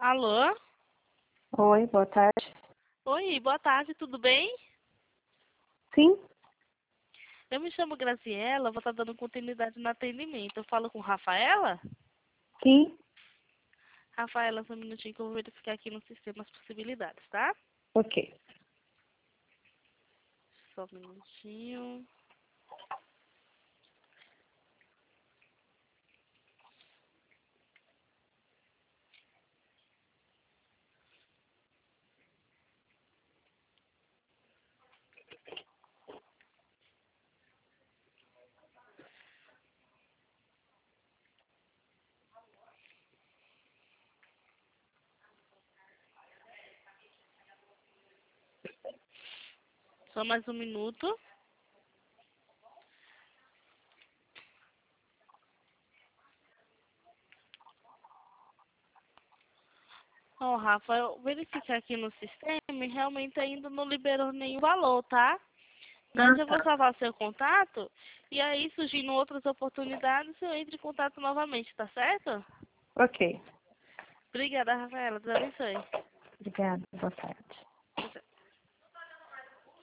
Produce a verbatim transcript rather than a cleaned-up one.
Alô? Oi, boa tarde. Oi, boa tarde, tudo bem? Sim? Eu me chamo Graciela, vou estar dando continuidade no atendimento. Eu falo com Rafaela? Sim? Rafaela, só um minutinho que eu vou verificar aqui no sistema as possibilidades, tá? Ok. Só um minutinho. Só mais um minuto. Ó, Rafa, eu verificar aqui no sistema e realmente ainda não liberou nenhum valor, tá? Mas Ah, eu vou tá. salvar seu contato e aí, surgindo outras oportunidades, eu entro em contato novamente, tá certo? Ok. Obrigada, Rafaela. Deus abençoe. Obrigada. Boa tarde.